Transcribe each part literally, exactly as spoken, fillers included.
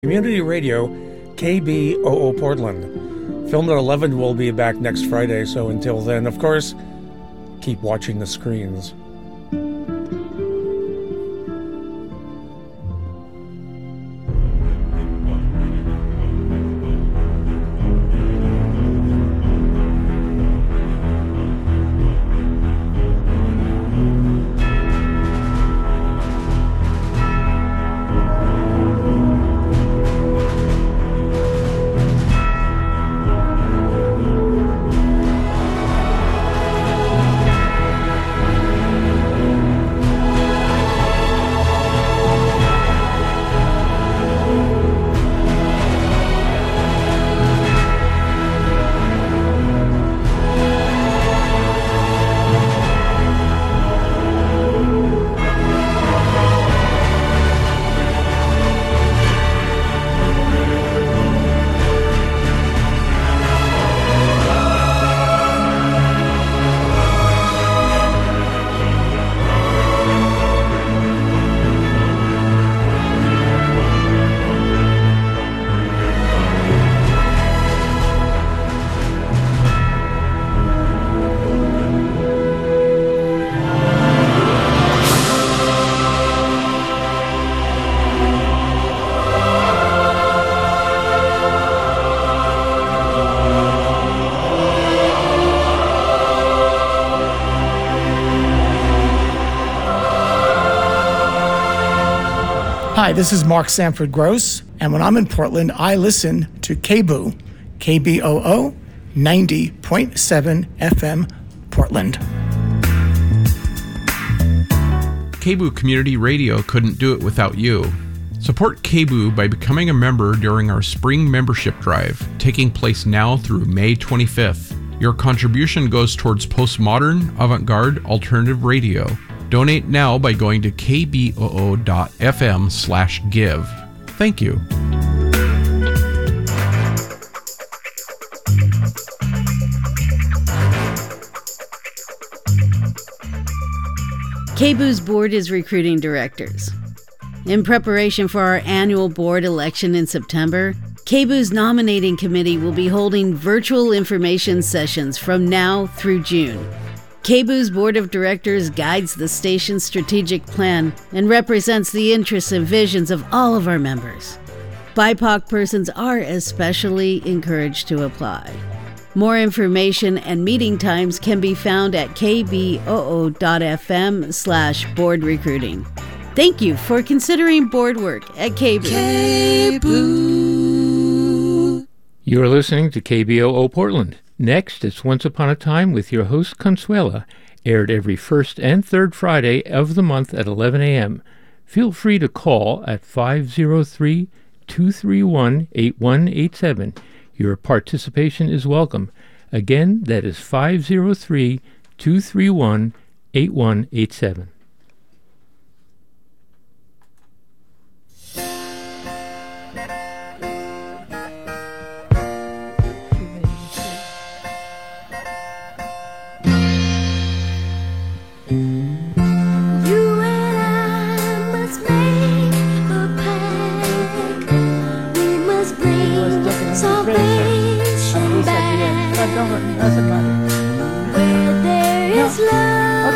Community Radio, K B O O Portland. Filmed at eleven will be back next Friday, so until then, of course, keep watching the screens. Hi, this is Mark Sanford Gross, and when I'm in Portland, I listen to K B O O, K B O O, ninety point seven F M, Portland. K B O O Community Radio couldn't do it without you. Support K B O O by becoming a member during our spring membership drive, taking place now through May twenty-fifth. Your contribution goes towards postmodern, avant-garde, alternative radio. Donate now by going to kboo.fm slash give. Thank you. K B O O's board is recruiting directors. In preparation for our annual board election in September, K B O O's nominating committee will be holding virtual information sessions from now through June. K B O O's board of directors guides the station's strategic plan and represents the interests and visions of all of our members. B I P O C persons are especially encouraged to apply. More information and meeting times can be found at kboo.fm slash board recruiting. Thank you for considering board work at K B O O. K B O O. You're listening to K B O O Portland. Next, it's Once Upon a Time with your host, Consuela, aired every first and third Friday of the month at eleven a.m. Feel free to call at five oh three, two three one, eight one eight seven. Your participation is welcome. Again, that is five oh three, two three one, eight one eight seven. Doesn't matter. Where there is love.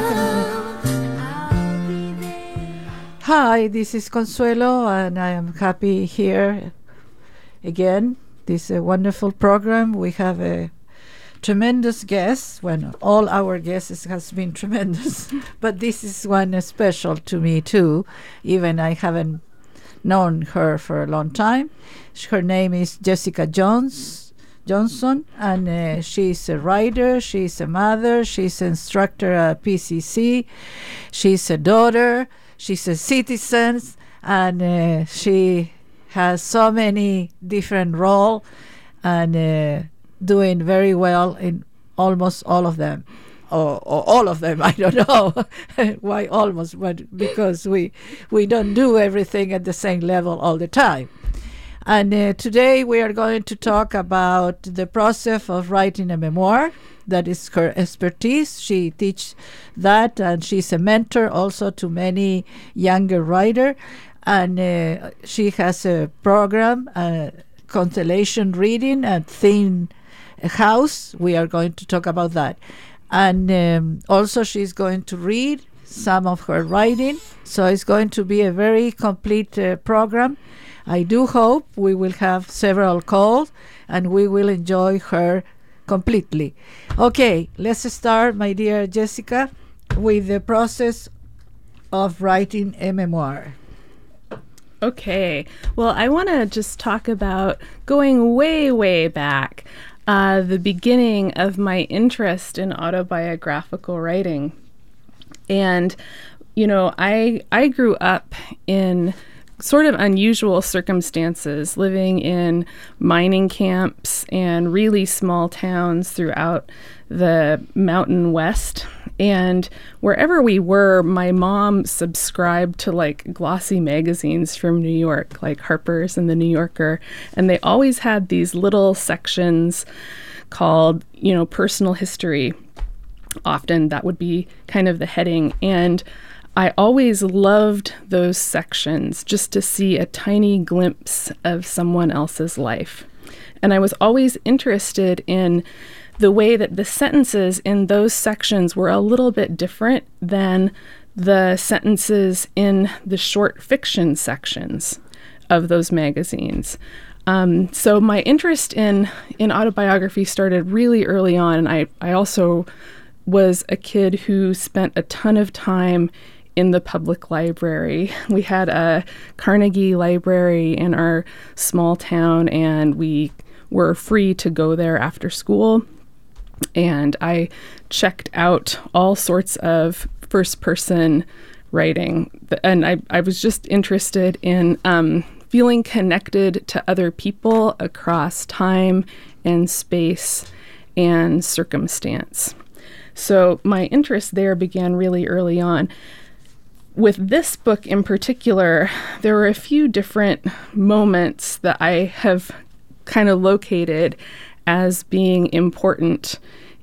Okay, you can. Hi, this is Consuelo, and I am happy here again. This is a wonderful program. We have a tremendous guest. When all our guests has been tremendous, but this is one special to me too. Even I haven't known her for a long time. Her name is Jessica Jones. Johnson, and uh, she's a writer, she's a mother, she's an instructor at P C C, she's a daughter, she's a citizen, and uh, she has so many different roles and uh, doing very well in almost all of them. Or, or all of them, I don't know why almost, but because we we don't do everything at the same level all the time. And uh, today we are going to talk about the process of writing a memoir. That is her expertise. She teaches that, and she's a mentor also to many younger writers. and uh, she has a program, uh, constellation reading at Thin House. We are going to talk about that. And um, also she's going to read some of her writing. So it's going to be a very complete uh, program. I do hope we will have several calls and we will enjoy her completely. Okay, let's start, my dear Jessica, with the process of writing a memoir. Okay, well, I want to just talk about going way, way back, uh, the beginning of my interest in autobiographical writing. And, you know, I I grew up in sort of unusual circumstances, living in mining camps and really small towns throughout the Mountain West. And wherever we were, my mom subscribed to like glossy magazines from New York, like Harper's and The New Yorker. And they always had these little sections called, you know, personal history. Often that would be kind of the heading. And I always loved those sections just to see a tiny glimpse of someone else's life. And I was always interested in the way that the sentences in those sections were a little bit different than the sentences in the short fiction sections of those magazines. Um, so my interest in, in autobiography started really early on, and I, I also was a kid who spent a ton of time in the public library. We had a Carnegie library in our small town, and we were free to go there after school. And I checked out all sorts of first-person writing. And I, I was just interested in um, feeling connected to other people across time and space and circumstance. So my interest there began really early on. With this book in particular, there were a few different moments that I have kind of located as being important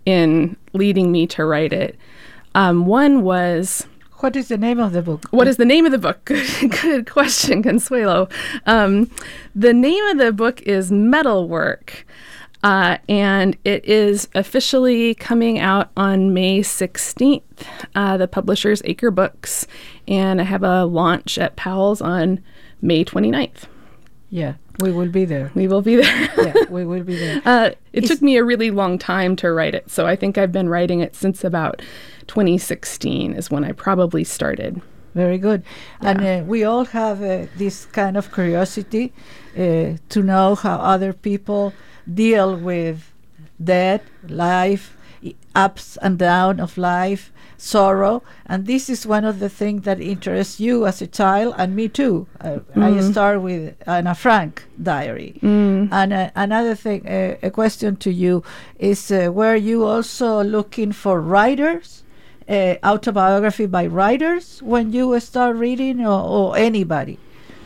in leading me to write it. Um, one was... What is the name of the book? What is the name of the book? Good, good question, Consuelo. Um, the name of the book is Metalwork. Uh, and it is officially coming out on May sixteenth. Uh, the publisher's Acre Books, and I have a launch at Powell's on May twenty-ninth. Yeah, we will be there. We will be there. Yeah, we will be there. Uh, it Is- took me a really long time to write it, so I think I've been writing it since about twenty sixteen is when I probably started. Very good. Yeah. And uh, we all have uh, this kind of curiosity uh, to know how other people deal with death, life, i- ups and downs of life, sorrow. And this is one of the things that interests you as a child, and me too. Uh, I start with Anna Frank diary. Mm. And uh, another thing, uh, a question to you is, uh, were you also looking for writers? Uh, autobiography by writers when you start reading, or, or anybody?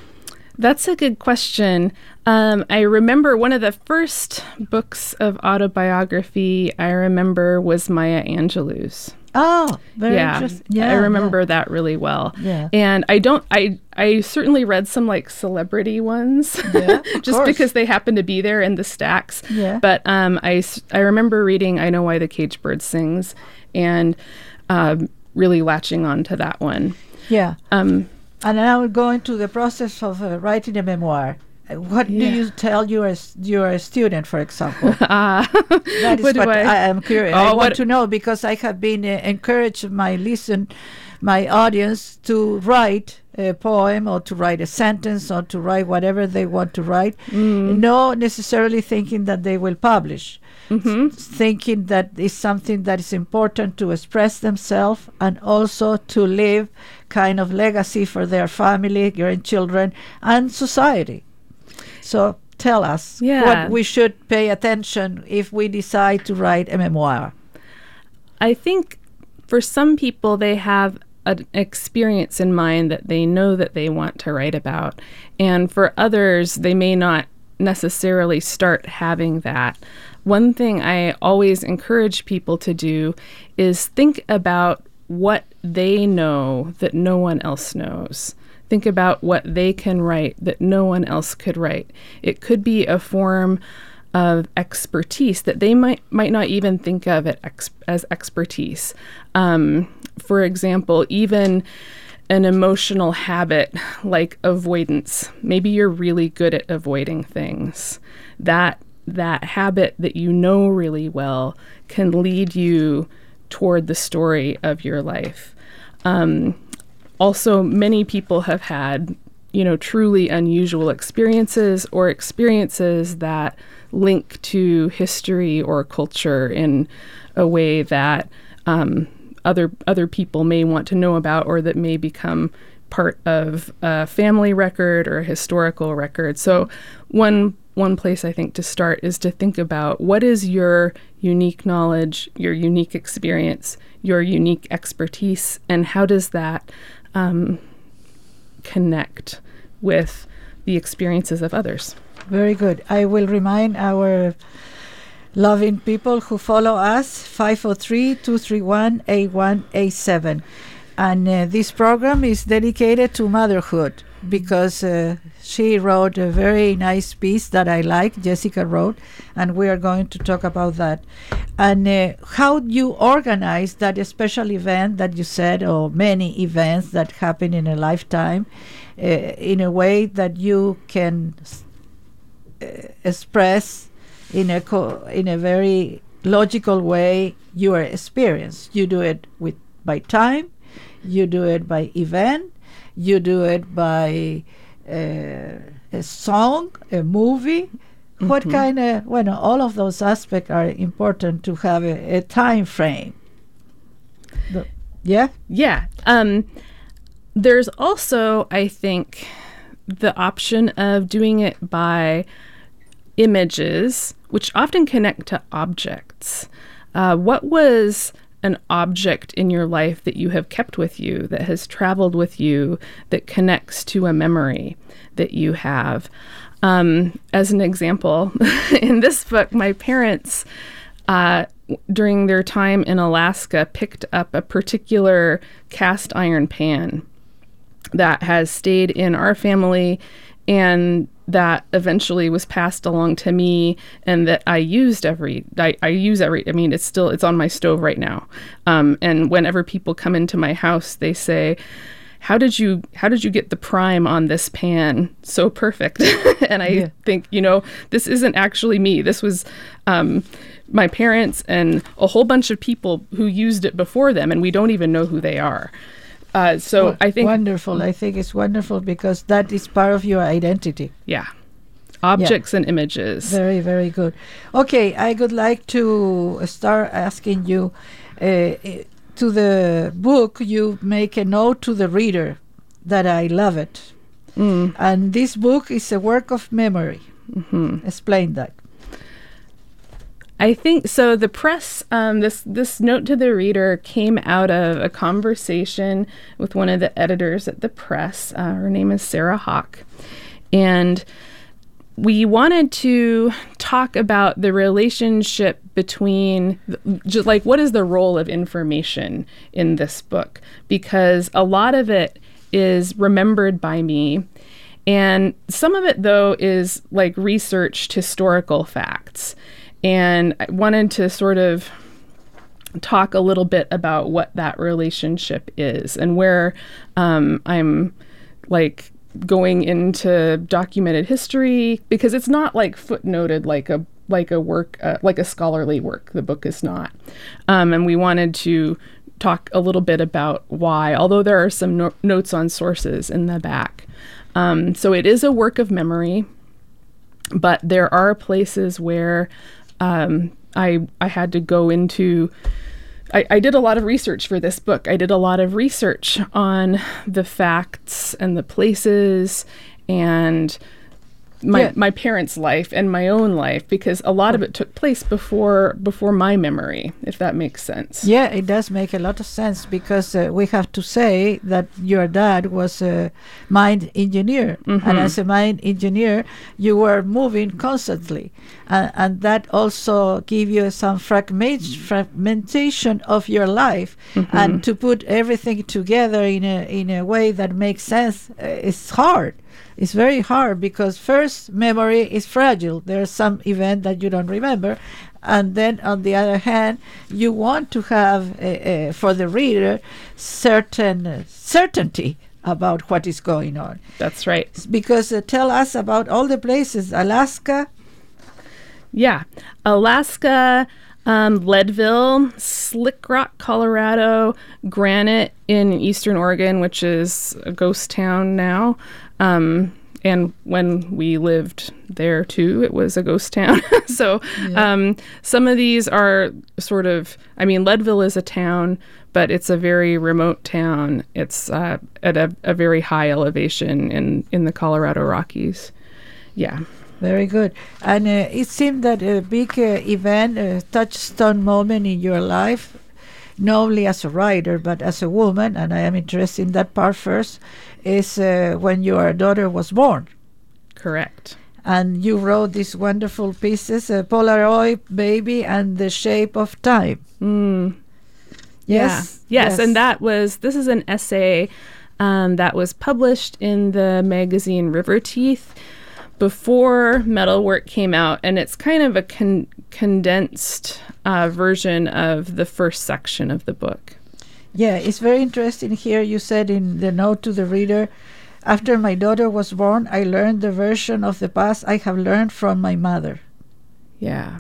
That's a good question. Um, I remember one of the first books of autobiography I remember was Maya Angelou's. Oh, very yeah, interesting. Yeah, I remember that really well. Yeah. And I don't, I, I certainly read some like celebrity ones, Yeah, of just course. because they happen to be there in the stacks. Yeah. But um, I, s- I remember reading I Know Why the Caged Bird Sings, and um, really latching on to that one. Yeah. Um, And now we're going to the process of uh, writing a memoir. Uh, What Yeah. do you tell your s- your student, for example? uh, That is what what, do I- I, am curious. I Oh, want what- to know, because I have been uh, encouraged my listen, my audience to write a poem or to write a sentence or to write whatever they want to write, Mm. not necessarily thinking that they will publish. Mhm. S- thinking that is something that is important to express themselves and also to leave kind of legacy for their family, grandchildren, and society. So tell us Yeah. what we should pay attention if we decide to write a memoir. I think for some people, they have an experience in mind that they know that they want to write about. And for others, they may not necessarily start having that. One thing I always encourage people to do is think about what they know that no one else knows. think about what they can write that no one else could write. It could be a form of expertise that they might might not even think of it ex- as expertise. Um, for example, even an emotional habit like avoidance. Maybe you're really good at avoiding things. That that habit that you know really well can lead you toward the story of your life. Um, also, many people have had, you know, truly unusual experiences or experiences that link to history or culture in a way that um, other other people may want to know about, or that may become part of a family record or a historical record. So one one place I think to start is to think about what is your unique knowledge, your unique experience, your unique expertise, and how does that um, connect with the experiences of others. Very good. I will remind our loving people who follow us, five oh three, two three one, eight one eight seven. And uh, this program is dedicated to motherhood because uh, she wrote a very nice piece that I like, Jessica wrote, and we are going to talk about that. And uh, how you organize that special event that you said, or many events that happen in a lifetime, uh, in a way that you can uh, express in a co- in a very logical way your experience. You do it with by time, you do it by event, you do it by uh, a song, a movie. Mm-hmm. What kind of, well, all of those aspects are important to have a, a time frame. The, yeah? Yeah. Um, there's also, I think, the option of doing it by images, which often connect to objects. Uh, what was an object in your life that you have kept with you, that has traveled with you, that connects to a memory that you have? Um, as an example, in this book, my parents, uh, during their time in Alaska, picked up a particular cast iron pan that has stayed in our family and that eventually was passed along to me, and that I used every, I, I use every, I mean, it's still, it's on my stove right now. Um, and whenever people come into my house, they say, how did you, how did you get the prime on this pan so perfect? And I yeah. think, you know, this isn't actually me. This was um, my parents and a whole bunch of people who used it before them, and we don't even know who they are. Uh, so well, I think wonderful. I think it's wonderful because that is part of your identity. Yeah, objects yeah. and images. Very, very good. Okay, I would like to start asking you. Uh, to the book, you make a note to the reader that I love it, mm. and this book is a work of memory. Mm-hmm. Explain that. I think so. The press, um, this this note to the reader came out of a conversation with one of the editors at the press. Uh, her name is Sarah Hawk, and we wanted to talk about the relationship between, just like, what is the role of information in this book? Because a lot of it is remembered by me, and some of it, though, is like researched historical facts. And I wanted to sort of talk a little bit about what that relationship is and where um, I'm like going into documented history, because it's not like footnoted like a like a work uh, like a scholarly work. The book is not, um, and we wanted to talk a little bit about why, although there are some no- notes on sources in the back. Um, so it is a work of memory, but there are places where Um, I I had to go into, I, I did a lot of research for this book. I did a lot of research on the facts and the places and my Yeah. my parents' life and my own life, because a lot of it took place before before my memory, if that makes sense. Yeah, it does make a lot of sense, because uh, we have to say that your dad was a mine engineer, and as a mine engineer, you were moving constantly, uh, and that also give you some fragment fragmentation of your life, and to put everything together in a in a way that makes sense uh, is hard. It's very hard, because first, memory is fragile. There's some event that you don't remember. And then, on the other hand, you want to have, uh, uh, for the reader, certain uh, certainty about what is going on. That's right. Because uh, tell us about all the places, Alaska. Yeah. Alaska, um, Leadville, Slick Rock, Colorado, Granite in Eastern Oregon, which is a ghost town now. Um, and when we lived there too, it was a ghost town. so um, some of these are sort of, I mean, Leadville is a town, but it's a very remote town. It's uh, at a, a very high elevation in, in the Colorado Rockies. Yeah. Very good. And uh, it seemed that a big uh, event, a touchstone moment in your life, not only as a writer, but as a woman, and I am interested in that part first, is uh, when your daughter was born. Correct. And you wrote these wonderful pieces, uh, Polaroid Baby and The Shape of Time. Mm. Yes? Yeah. Yes, and that was, this is an essay um, that was published in the magazine River Teeth before Metalwork came out, and it's kind of a con- condensed uh, version of the first section of the book. Yeah, it's very interesting here. You said in the note to the reader, after my daughter was born, I learned the version of the past I have learned from my mother. Yeah.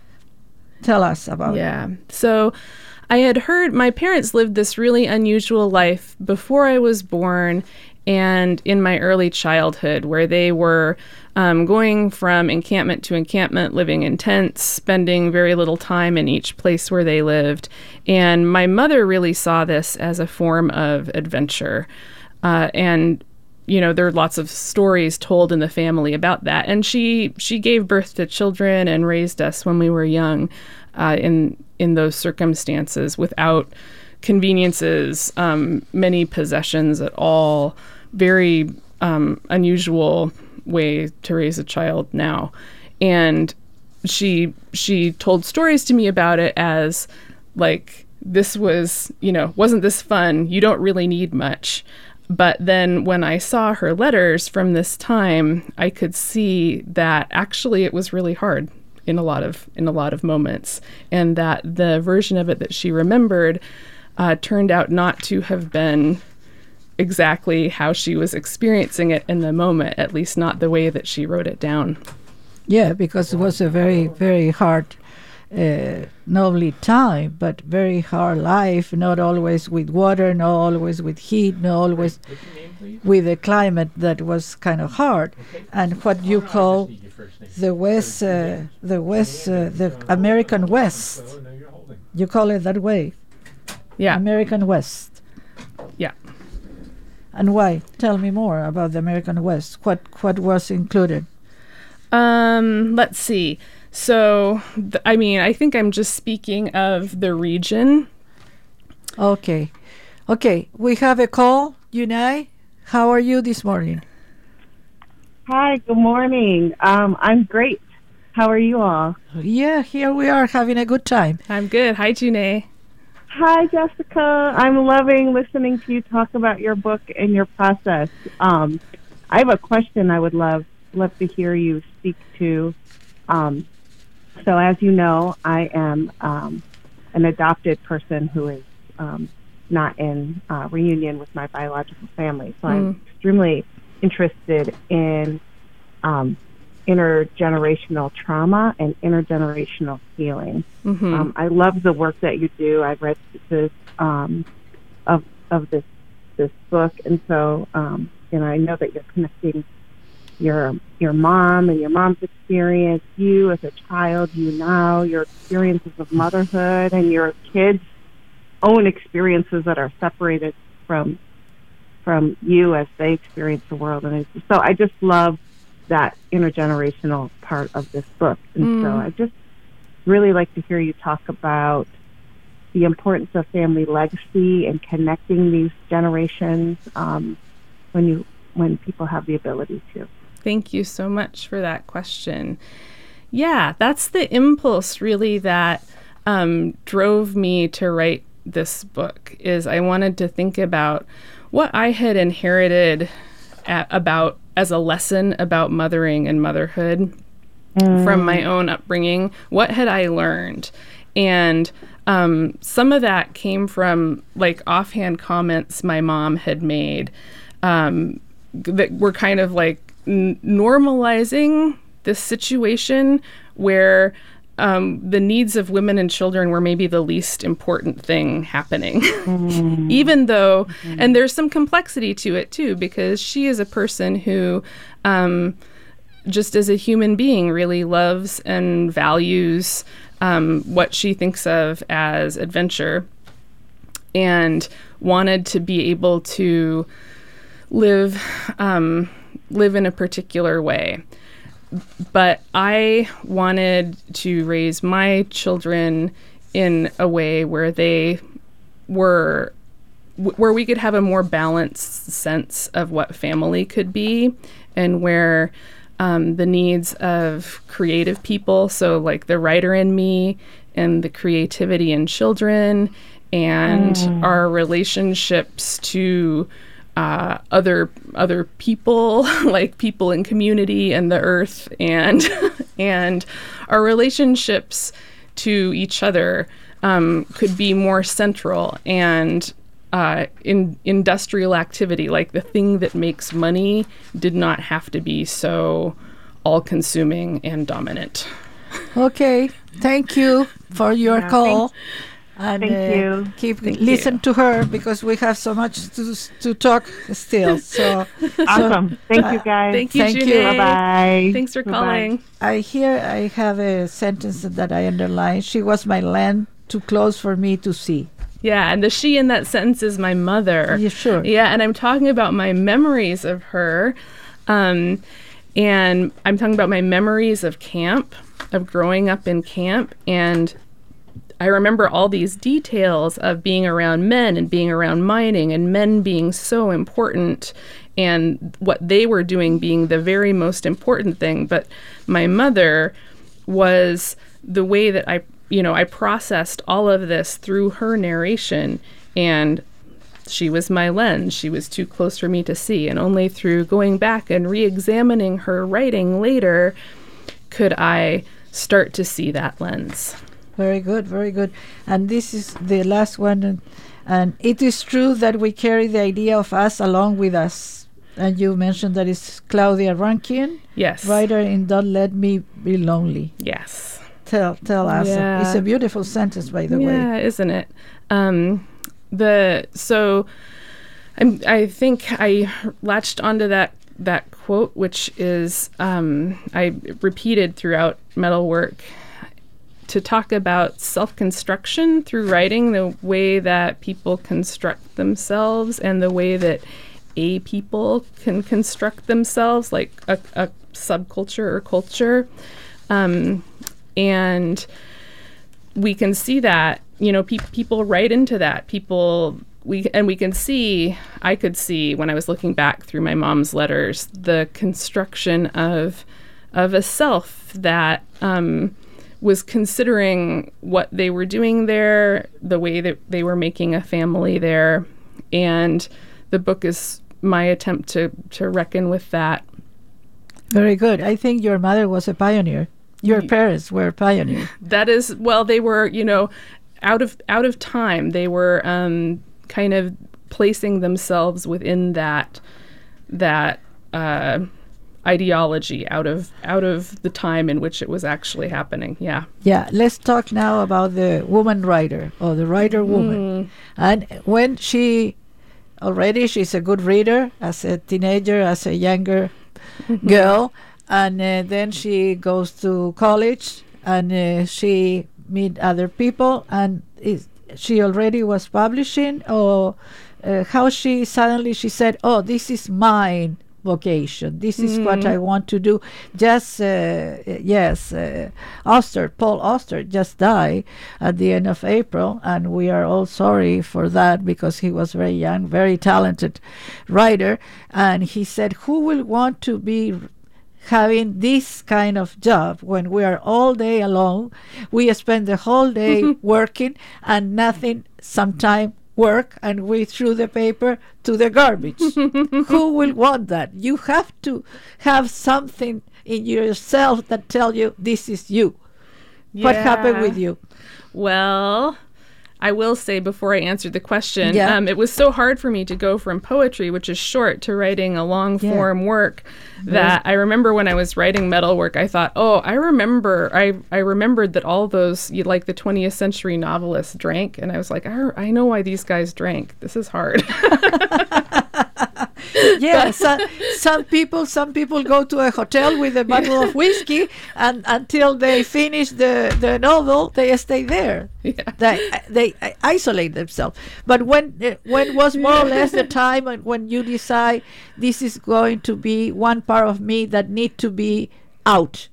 Tell us about yeah. it. Yeah. So I had heard my parents lived this really unusual life before I was born and in my early childhood, where they were um, going from encampment to encampment, living in tents, spending very little time in each place where they lived. And my mother really saw this as a form of adventure. Uh, and, you know, there are lots of stories told in the family about that. And she she gave birth to children and raised us when we were young uh, in in those circumstances without conveniences, um, many possessions at all. Very um, unusual way to raise a child now. And she she told stories to me about it as like, this was, you know, wasn't this fun? You don't really need much. But then when I saw her letters from this time, I could see that actually it was really hard in a lot of in a lot of moments, and that the version of it that she remembered uh, turned out not to have been exactly how she was experiencing it in the moment, at least not the way that she wrote it down. Yeah, because it was a very, very hard, uh, not only time, but very hard life, not always with water, not always with heat, not always with a climate that was kind of hard. And what you call the West, uh, the West, uh, the American West, you call it that way. Yeah. American West. Yeah. And why? Tell me more about the American West. What what was included? Um, let's see. So, th- I mean, I think I'm just speaking of the region. Okay. Okay, we have a call. Yunai, how are you this morning? Hi, good morning. Um, I'm great. How are you all? Yeah, here we are having a good time. I'm good. Hi, Janae. Hi, Jessica. I'm loving listening to you talk about your book and your process. Um, I have a question I would love love to hear you speak to. Um, so, as you know, I am um, an adopted person who is um, not in uh, reunion with my biological family. So, mm. I'm extremely interested in um, intergenerational trauma and intergenerational healing. Mm-hmm. Um, I love the work that you do. I've read pieces um, of of this this book, and so um, you know I know that you're connecting your your mom and your mom's experience, you as a child, you now, your experiences of motherhood, and your kids' own experiences that are separated from from you as they experience the world. And so I just love that intergenerational part of this book. And Mm. so I just really like to hear you talk about the importance of family legacy and connecting these generations um, when you when people have the ability to. Thank you so much for that question. Yeah, that's the impulse really that um, drove me to write this book, is I wanted to think about what I had inherited a- about as a lesson about mothering and motherhood mm. from my own upbringing. What had I learned? And um, some of that came from like offhand comments my mom had made um, that were kind of like n- normalizing this situation where um, the needs of women and children were maybe the least important thing happening. Mm. Even though, mm. and there's some complexity to it too, because she is a person who, um, just as a human being, really loves and values um, what she thinks of as adventure, and wanted to be able to live um, live in a particular way. But I wanted to raise my children in a way where they were, w- where we could have a more balanced sense of what family could be, and where um, the needs of creative people, so like the writer in me and the creativity in children, and mm. our relationships to Uh, other other people, like people in community and the earth, and and our relationships to each other um, could be more central, and uh, in industrial activity, like the thing that makes money, did not have to be so all-consuming and dominant. Okay, thank you for your Yeah, call. thank- And Thank uh, you. keep Thank listen you. to her, because we have so much to to talk still. So Awesome. Thank you, guys. Thank you, Thank you. Janae. Bye-bye. Thanks for Bye-bye. calling. I hear I have a sentence that I underline. She was my land too close for me to see. Yeah, and the she in that sentence is my mother. Yeah, sure. Yeah, and I'm talking about my memories of her. Um, and I'm talking about my memories of camp, of growing up in camp. And I remember all these details of being around men and being around mining, and men being so important, and what they were doing being the very most important thing. But my mother was the way that I, you know, I processed all of this through her narration, and she was my lens. She was too close for me to see. And only through going back and re-examining her writing later could I start to see that lens. Very good, very good. And this is the last one. And, and it is true that we carry the idea of us along with us. And you mentioned that it's Claudia Rankine, Yes. writer in Don't Let Me Be Lonely. Yes. Tell tell us. Yeah. It's a beautiful sentence, by the way. Yeah, isn't it? Um, the so I'm, I think I latched onto that that quote, which is um, I repeated throughout Metalwork, to talk about self-construction through writing, the way that people construct themselves and the way that a people can construct themselves, like a, a subculture or culture. Um, and we can see that, you know, pe- people write into that. People, we and we can see, I could see when I was looking back through my mom's letters, the construction of of a self that um, was considering what they were doing there, the way that they were making a family there. And the book is my attempt to, to reckon with that. Very good. I think your mother was a pioneer. Your parents were pioneers. That is, well, they were, you know, out of out of time. They were um, kind of placing themselves within that that uh, ideology, out of out of the time in which it was actually happening. Yeah. Yeah, let's talk now about the woman writer, or the writer woman. Mm. And when she, already she's a good reader as a teenager, as a younger girl, and uh, then she goes to college, and uh, she meet other people, and is, she already was publishing, or uh, how she suddenly she said, oh, this is mine, vocation. This is mm. what I want to do. Just, uh, yes, uh, Oster, Paul Oster just died at the end of April, and we are all sorry for that because he was very young, very talented writer. And he said, who will want to be having this kind of job when we are all day alone? We spend the whole day working and nothing, sometime work, and we threw the paper to the garbage. Who will want that? You have to have something in yourself that tell you this is you. Yeah. What happened with you? Well, I will say before I answer the question, yeah. um, it was so hard for me to go from poetry, which is short, to writing a long form yeah. work that yeah. I remember when I was writing Metalwork, I thought, oh, I remember, I, I remembered that all those, you, like the twentieth century novelists drank. And I was like, I, I know why these guys drank. This is hard. Yeah, some, some people some people go to a hotel with a bottle of whiskey, and until they finish the, the novel, they stay there. Yeah. They they isolate themselves. But when uh, when was more or less the time when you decide this is going to be one part of me that need to be out?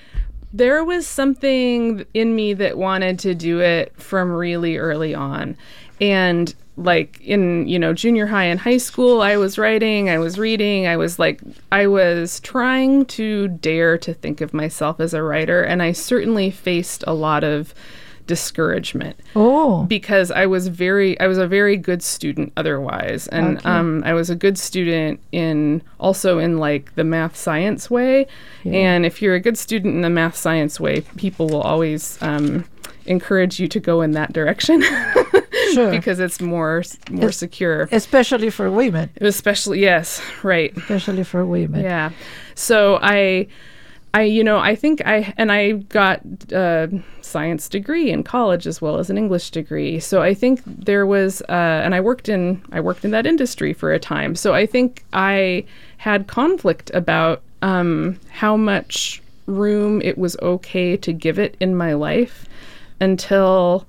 There was something in me that wanted to do it from really early on. And like in, you know, junior high and high school, I was writing, I was reading, I was like, I was trying to dare to think of myself as a writer. And I certainly faced a lot of discouragement. Oh. Because I was very, I was a very good student otherwise. And okay. um, I was a good student in, also in like the math science way. Yeah. And if you're a good student in the math science way, people will always um, encourage you to go in that direction. Sure. Because it's more more es- secure. Especially for women. Especially, yes, right. Especially for women. Yeah. So I, I, you know, I think I, and I got a science degree in college as well as an English degree. So I think there was, uh, and I worked in, I worked in that industry for a time. So I think I had conflict about um, how much room it was okay to give it in my life until,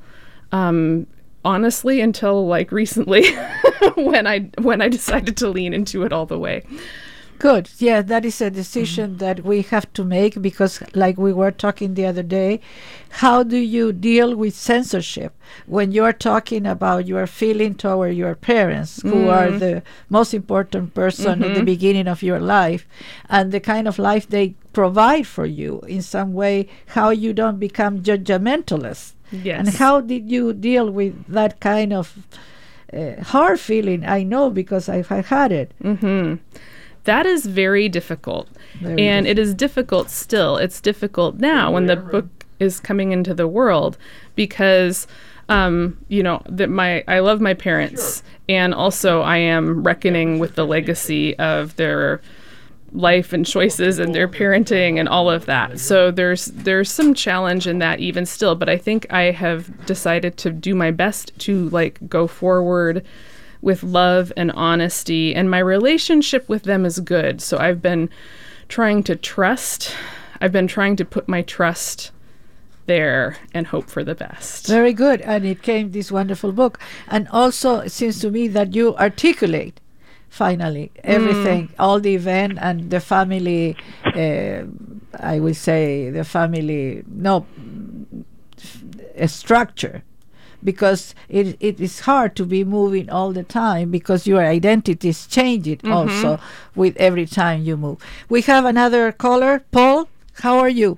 um, honestly, until like recently when I when I decided to lean into it all the way. Good. Yeah, that is a decision mm-hmm. that we have to make because, like we were talking the other day, how do you deal with censorship when you're talking about your feeling toward your parents, mm. who are the most important person mm-hmm. in the beginning of your life, and the kind of life they provide for you in some way, how you don't become judgmentalist. Yes. And how did you deal with that kind of uh, hard feeling? I know because I've had it. Mm-hmm. That is very difficult. Very and difficult. It is difficult still. It's difficult now when the book is coming into the world because, um, you know, that my I love my parents. Sure. And also I am reckoning with the legacy of their life and choices and their parenting and all of that. So there's there's some challenge in that even still, but I think I have decided to do my best to like go forward with love and honesty, and my relationship with them is good. So I've been trying to trust. I've been trying to put my trust there and hope for the best. Very good. And it came this wonderful book. And also it seems to me that you articulate finally everything, mm. all the event and the family, uh, I would say the family, no, a structure, because it, it is hard to be moving all the time because your identity is changing mm-hmm. also with every time you move. We have another caller. Paul, how are you?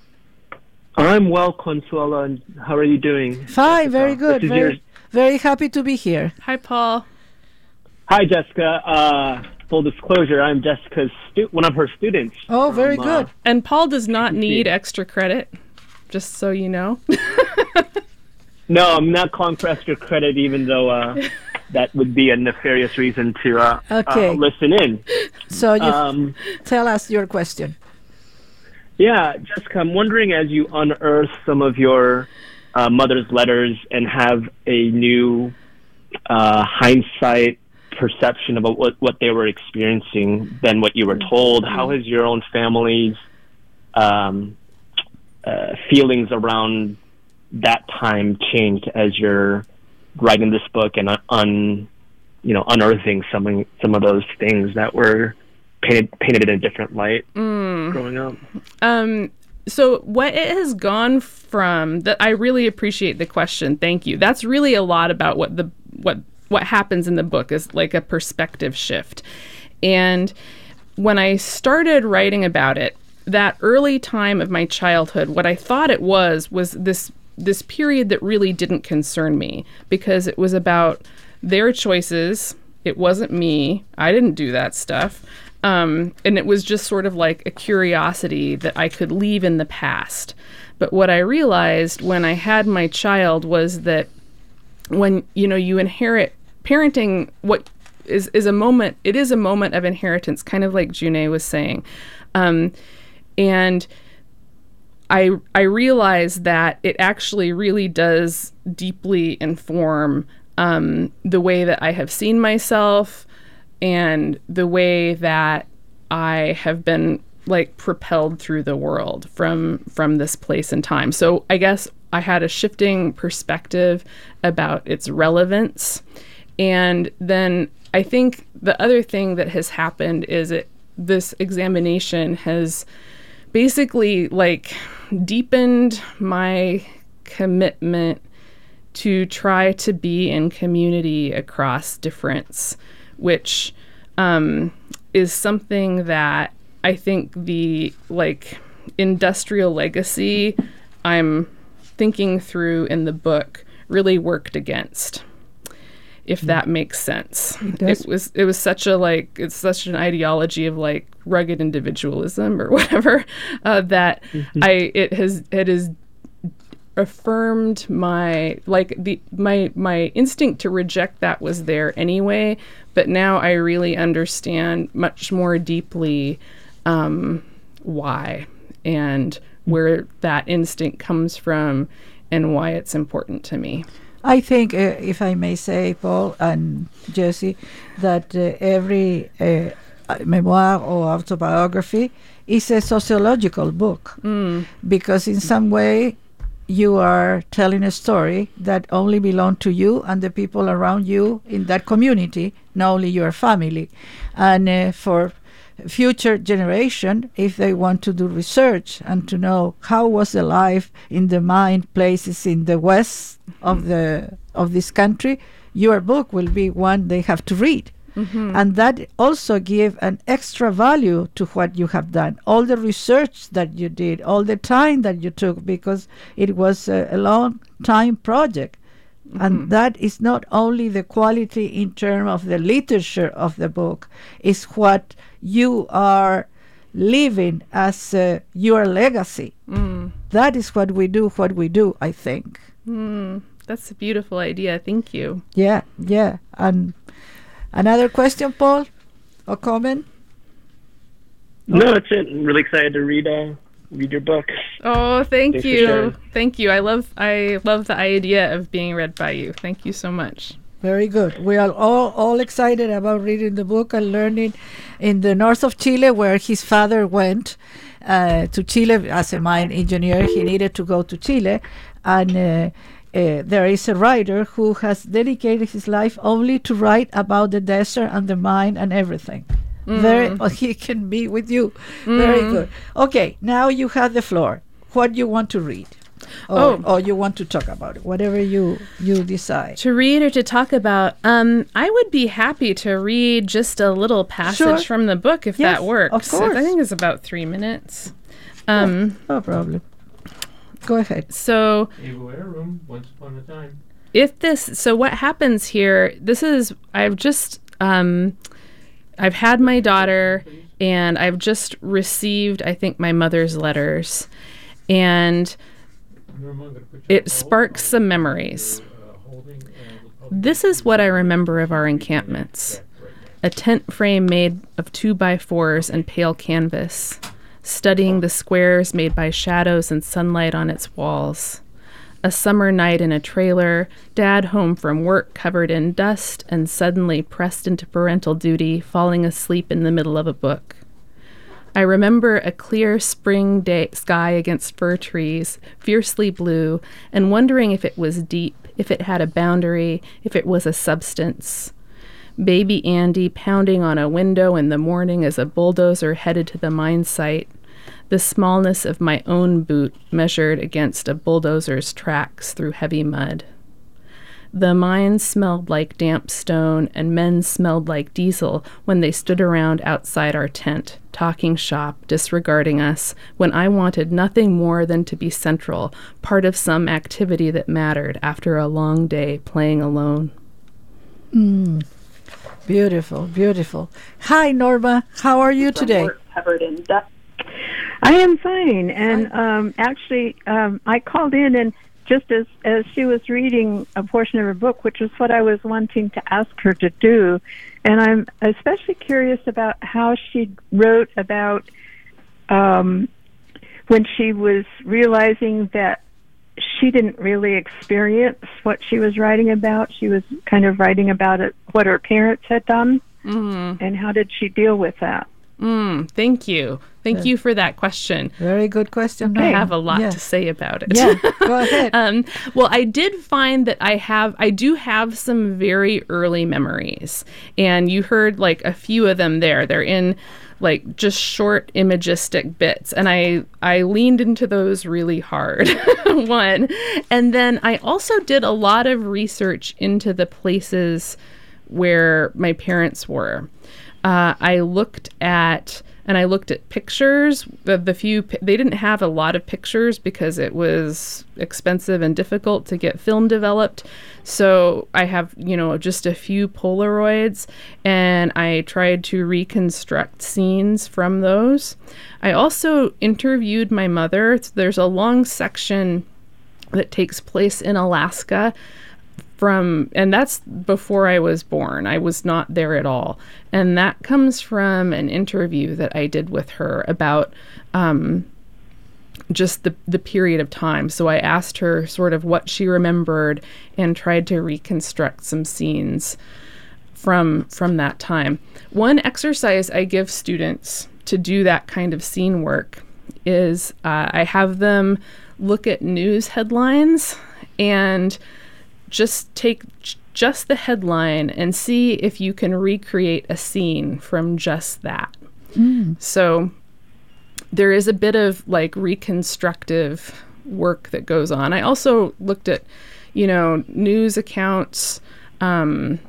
I'm well, Consuela, and how are you doing? Fine, very good. Very, your... very happy to be here. Hi, Paul. Hi, Jessica. Uh, full disclosure, I'm Jessica's stu- one of her students. Oh, very from, good. Uh, and Paul does not need extra credit, just so you know. No, I'm not calling for extra credit, even though uh, that would be a nefarious reason to uh, okay. uh, listen in. So you um, tell us your question. Yeah, Jessica, I'm wondering, as you unearth some of your uh, mother's letters and have a new uh, hindsight perception about what, what they were experiencing than what you were told, mm-hmm. how has your own family's um, uh, feelings around that time changed as you're writing this book and un, you know, unearthing some some of those things that were painted painted it in a different light Mm. growing up? Um, so what it has gone from that, I really appreciate the question. Thank you. That's really a lot about what the what what happens in the book is like a perspective shift. And when I started writing about it, that early time of my childhood, what I thought it was was this this period that really didn't concern me because it was about their choices. It wasn't me. I didn't do that stuff. Um, and it was just sort of like a curiosity that I could leave in the past. But what I realized when I had my child was that when, you know, you inherit parenting, what is, is a moment, it is a moment of inheritance, kind of like June was saying. Um, and I, I realized that it actually really does deeply inform um, the way that I have seen myself, and the way that I have been like propelled through the world from from this place and time. So I guess I had a shifting perspective about its relevance. And then I think the other thing that has happened is it this examination has basically like deepened my commitment to try to be in community across difference, which um, is something that I think the like industrial legacy I'm thinking through in the book really worked against, if that makes sense. It It, does. was it was such a like it's such an ideology of like rugged individualism or whatever uh, that I it has it has affirmed my like the my my instinct to reject that was there anyway, but now I really understand much more deeply um, why and where that instinct comes from and why it's important to me. I think, uh, if I may say, Paul and Jesse, that uh, every uh, memoir or autobiography is a sociological book, Mm. because in some way you are telling a story that only belongs to you and the people around you in that community, not only your family. And uh, for future generation, if they want to do research and to know how was the life in the mine places in the west of the of this country, your book will be one they have to read. Mhm. And that also give an extra value to what you have done, all the research that you did, all the time that you took, because it was a, a long time project. And that is not only the quality in terms of the literature of the book, it's what you are living as uh, your legacy. Mm. That is what we do, what we do, I think. Mm. That's a beautiful idea. Thank you. Yeah, yeah. And another question, Paul, or comment? No, that's it. I'm really excited to read uh, read your book. Oh, thank Thanks for you. sharing. Thank you. I love I love the idea of being read by you. Thank you so much. Very good. We are all, all excited about reading the book and learning in the north of Chile, where his father went uh, to Chile as a mine engineer. He needed to go to Chile. And uh, uh, there is a writer who has dedicated his life only to write about the desert and the mine and everything. Mm. Very, well, he can be with you. Very Mm. good. Okay, now you have the floor. What do you want to read? Or, Oh. or you want to talk about it, whatever you, you decide. To read or to talk about, um, I would be happy to read just a little passage Sure. from the book if Yes, that works. of course. I think it's about three minutes. Um, No problem. Go ahead. So Naval Air Room, once upon a time. if this, so what happens here, this is, I've just, um, I've had my daughter and I've just received, I think, my mother's letters. And it sparks some memories. This is what I remember of our encampments. A tent frame made of two by fours and pale canvas, studying the squares made by shadows and sunlight on its walls. A summer night in a trailer, Dad home from work covered in dust and suddenly pressed into parental duty, falling asleep in the middle of a book. I remember a clear spring day sky against fir trees, fiercely blue, and wondering if it was deep, if it had a boundary, if it was a substance. Baby Andy pounding on a window in the morning as a bulldozer headed to the mine site. The smallness of my own boot measured against a bulldozer's tracks through heavy mud. The mines smelled like damp stone, and men smelled like diesel when they stood around outside our tent, talking shop, disregarding us, when I wanted nothing more than to be central, part of some activity that mattered after a long day playing alone. Mm. Beautiful, beautiful. Hi, Norma. How are you today? Covered in depth. I am fine, and um, actually, um, I called in, and just as, as she was reading a portion of her book, which was what I was wanting to ask her to do, and I'm especially curious about how she wrote about um, when she was realizing that she didn't really experience what she was writing about. She was kind of writing about it, what her parents had done, mm-hmm. and how did she deal with that? Mm, thank you. Thank you for that question. Very good question. I have a lot yeah. to say about it. Yeah, go ahead. um, well, I did find that I have, I do have some very early memories, and you heard like a few of them there. They're in like just short imagistic bits, and I I leaned into those really hard. One, and then I also did a lot of research into the places where my parents were. Uh, I looked at, and I looked at pictures. The, the few, they didn't have a lot of pictures because it was expensive and difficult to get film developed. So I have, you know, just a few Polaroids, and I tried to reconstruct scenes from those. I also interviewed my mother. There's a long section that takes place in Alaska. From, and that's before I was born. I was not there at all. And that comes from an interview that I did with her about um, just the, the period of time. So I asked her sort of what she remembered and tried to reconstruct some scenes from, from that time. One exercise I give students to do that kind of scene work is uh, I have them look at news headlines and just take j- just the headline and see if you can recreate a scene from just that. Mm. So there is a bit of like reconstructive work that goes on. I also looked at, you know, news accounts, um,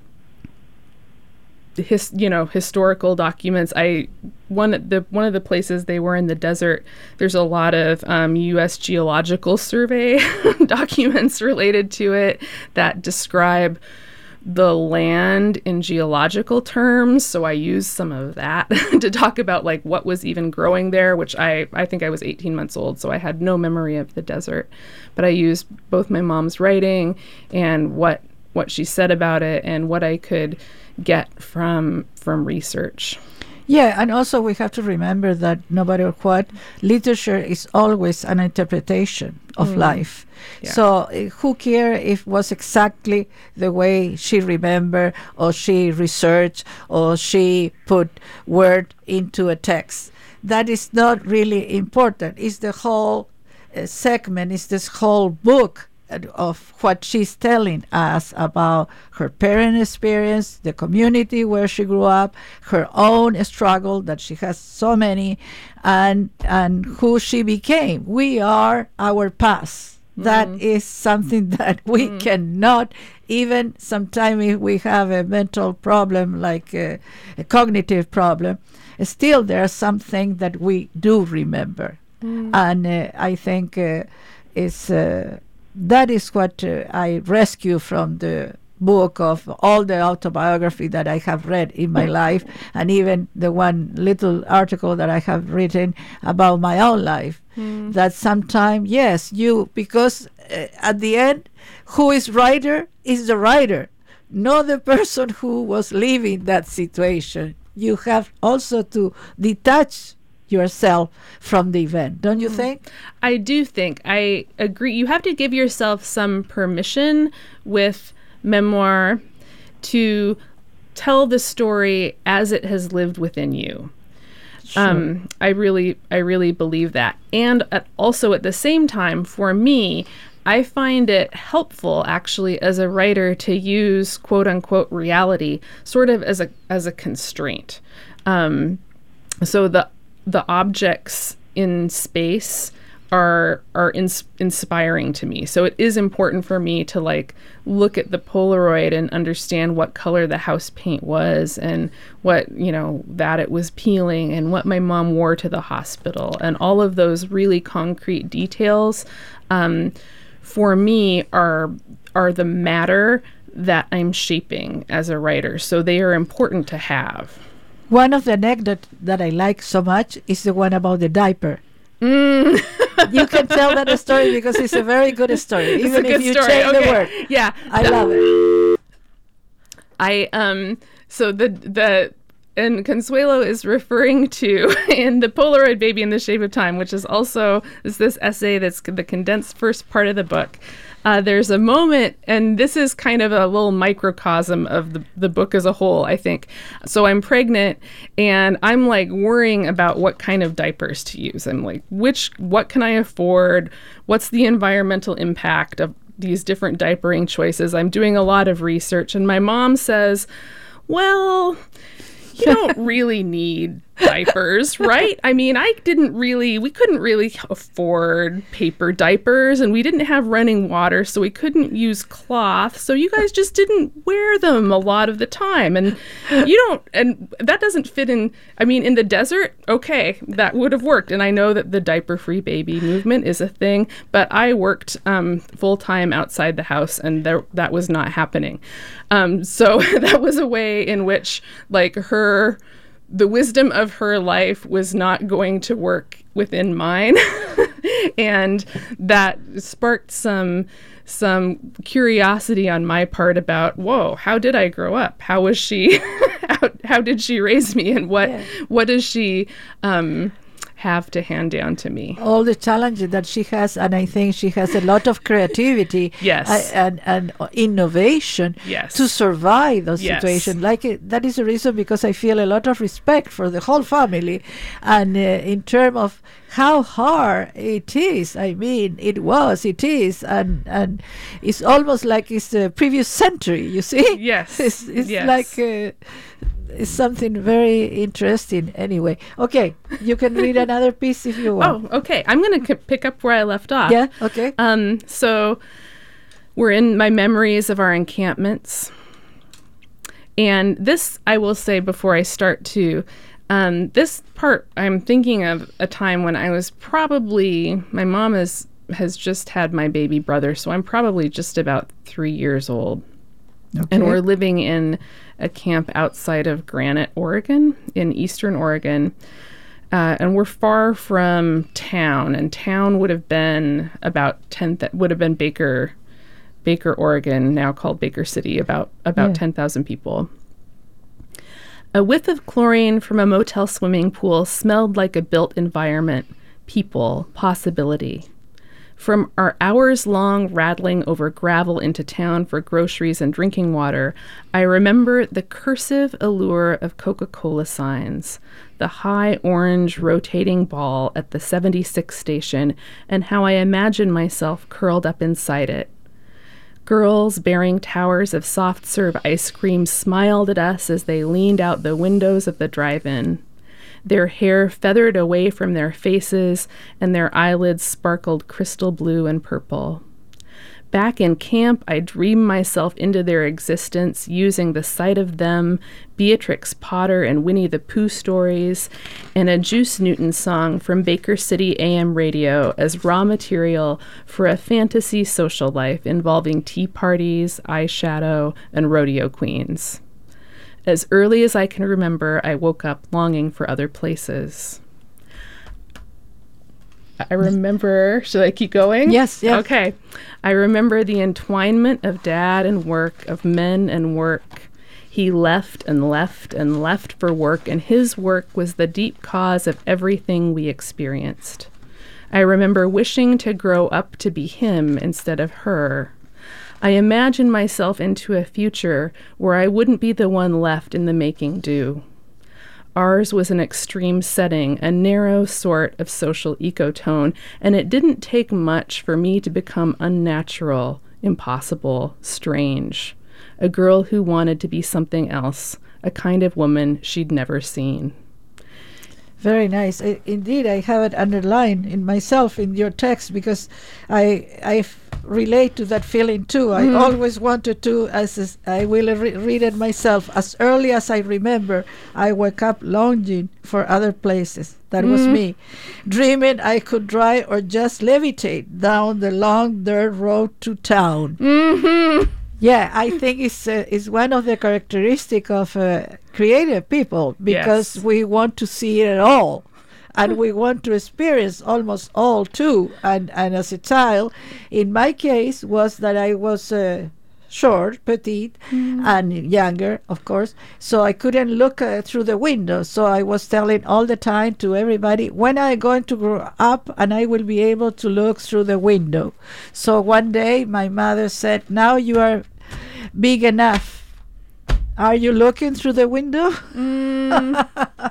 his, you know, historical documents. I one the one of the places they were in the desert. There's a lot of um, U S Geological Survey documents related to it that describe the land in geological terms. So I used some of that to talk about like what was even growing there, which I I think I was eighteen months old, so I had no memory of the desert. But I used both my mom's writing and what what she said about it and what I could get from from research. Yeah, and also we have to remember that no matter what, literature is always an interpretation of mm. life. Yeah. So uh, who cares if it was exactly the way she remembered or she researched or she put word into a text. That is not really important. It's the whole uh, segment, it's this whole book of what she's telling us about her parent experience, the community where she grew up, her own struggle that she has so many, and and who she became. We are our past. Mm-hmm. That is something that we mm-hmm. cannot, even sometimes if we have a mental problem like a, a cognitive problem, still there's something that we do remember. Mm-hmm. And uh, I think uh, it's uh, that is what uh, I rescue from the book of all the autobiography that I have read in my life, and even the one little article that I have written about my own life. Mm. That sometimes, yes, you, because uh, at the end, who is writer is the writer, not the person who was living that situation. You have also to detach yourself from the event, don't you mm. think? I do think. I agree. You have to give yourself some permission with memoir to tell the story as it has lived within you. Sure. Um, I really, I really believe that. And at, also at the same time, for me, I find it helpful, actually, as a writer to use quote unquote reality sort of as a as a constraint. Um, so the the objects in space are are ins- inspiring to me. So it is important for me to like look at the Polaroid and understand what color the house paint was, and what, you know, that it was peeling, and what my mom wore to the hospital, and all of those really concrete details um, for me are are the matter that I'm shaping as a writer. So they are important to have. One of the anecdotes that I like so much is the one about the diaper. Mm. You can tell that story because it's a very good story, It's even a good if you story. change Okay. the word. Yeah, I love it. I um so the the and Consuelo is referring to in the Polaroid Baby in the Shape of Time, which is also is this essay that's the condensed first part of the book. Uh, there's a moment, and this is kind of a little microcosm of the, the book as a whole, I think. So I'm pregnant, and I'm like worrying about what kind of diapers to use. I'm like, which, what can I afford? What's the environmental impact of these different diapering choices? I'm doing a lot of research, and my mom says, well, you don't really need diapers, right? I mean, I didn't really, we couldn't really afford paper diapers, and we didn't have running water, so we couldn't use cloth. So you guys just didn't wear them a lot of the time. And you don't, and that doesn't fit in, I mean, in the desert, okay, that would have worked. And I know that the diaper-free baby movement is a thing, but I worked um, full-time outside the house, and there, that was not happening. Um, so that was a way in which, like, her, the wisdom of her life was not going to work within mine. And that sparked some some curiosity on my part about, whoa, how did I grow up? How was she, how, how did she raise me? And what, yeah. what does she um, have to hand down to me? All the challenges that she has, and I think she has a lot of creativity yes. uh, and, and innovation yes. to survive those yes. situations. Like uh, that is the reason because I feel a lot of respect for the whole family, and uh, in terms of how hard it is. I mean, it was, it is, and and it's almost like it's the previous century. You see? Yes. It's, it's yes. like. Uh, It's something very interesting. Anyway, okay, you can read another piece if you want. Oh, okay. I'm going to c- pick up where I left off. Yeah, okay. Um, so we're in my memories of our encampments. And this, I will say before I start to, um, this part, I'm thinking of a time when I was probably, my mom is, has just had my baby brother, so I'm probably just about three years old. Okay. And we're living in a camp outside of Granite, Oregon, in eastern Oregon. Uh, and we're far from town. And town would have been about ten, th- would have been Baker, Baker, Oregon, now called Baker City, about, about yeah. ten thousand people. A whiff of chlorine from a motel swimming pool smelled like a built environment, people, possibility. From our hours-long rattling over gravel into town for groceries and drinking water, I remember the cursive allure of Coca-Cola signs, the high orange rotating ball at the seventy-six station, and how I imagined myself curled up inside it. Girls bearing towers of soft-serve ice cream smiled at us as they leaned out the windows of the drive-in. Their hair feathered away from their faces, and their eyelids sparkled crystal blue and purple. Back in camp, I dreamed myself into their existence using the sight of them, Beatrix Potter and Winnie the Pooh stories, and a Juice Newton song from Baker City A M radio as raw material for a fantasy social life involving tea parties, eyeshadow, and rodeo queens. As early as I can remember, I woke up longing for other places. I remember, should I keep going? Yes, yes. Okay. I remember the entwinement of dad and work, of men and work. He left and left and left for work, and his work was the deep cause of everything we experienced. I remember wishing to grow up to be him instead of her. I imagined myself into a future where I wouldn't be the one left in the making do. Ours was an extreme setting, a narrow sort of social ecotone, and it didn't take much for me to become unnatural, impossible, strange. A girl who wanted to be something else, a kind of woman she'd never seen. Very nice. I, indeed, I have it underlined in myself in your text because I I f- relate to that feeling too. Mm. I always wanted to, as, as I will re- read it myself, as early as I remember, I woke up longing for other places. That was Mm. me, dreaming I could drive or just levitate down the long dirt road to town. Mm-hmm. Yeah, I think it's uh, it's one of the characteristics of uh, creative people because Yes. we want to see it all, and we want to experience almost all too. And and as a child, in my case, was that I was uh, short, petite, Mm. and younger, of course. So I couldn't look uh, through the window. So I was telling all the time to everybody, when I going to grow up and I will be able to look through the window. So one day my mother said, now you are big enough. Are you looking through the window? Mm.